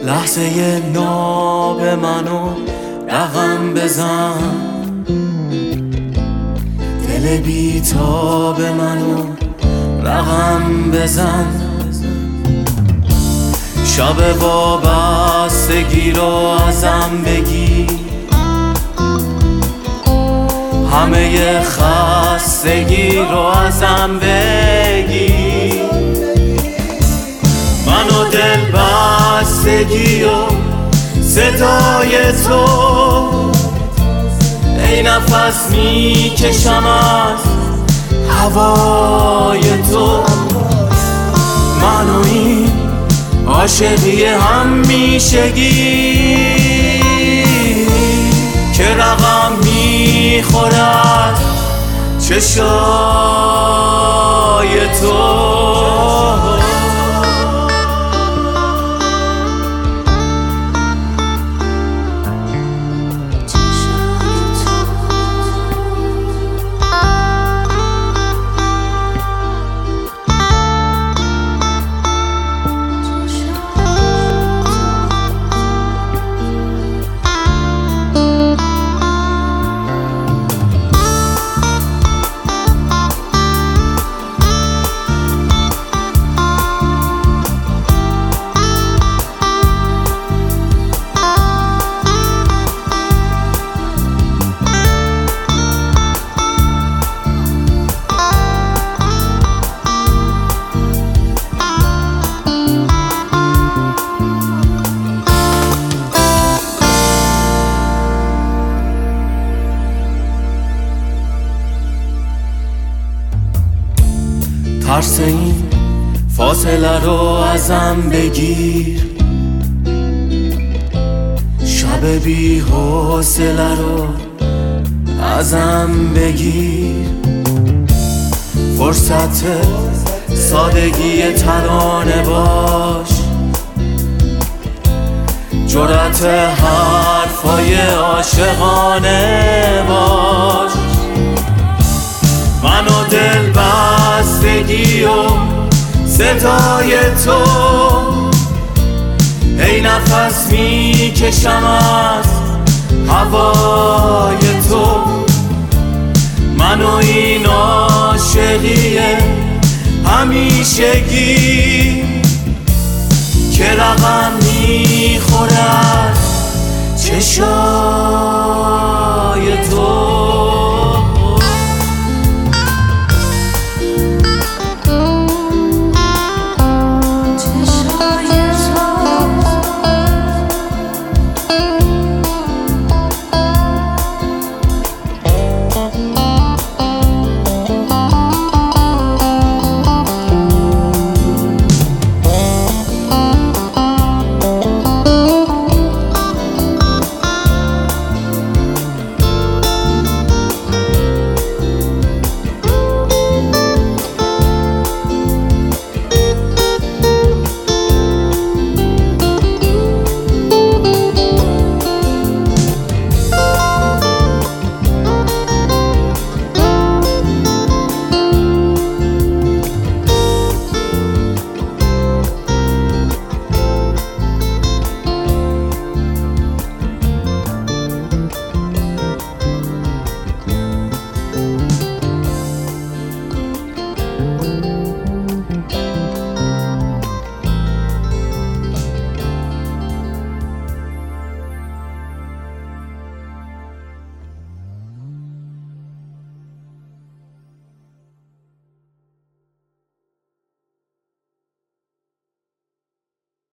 لحظه ناب منو رقم بزن، دل بیتاب منو رقم بزن. شب وابستگی رو ازم بگیر، همه خستگی رو ازم بگیر. منو دل بستگی و صدای تو، ای نفس میکشم از هوای تو. منو این عاشقی همیشگی که رقم میخورد چشای تو. ترس این فاصله رو ازم بگیر، شب بی حوصله رو ازم بگیر. فرصت سادگی ترانه باش، جرأت حرفای عاشقانه باش. منو دل بستگی و صدای تو، ای نفس میکشم از هوای تو. منو این عاشقی همیشگی که رقم میخورد چشام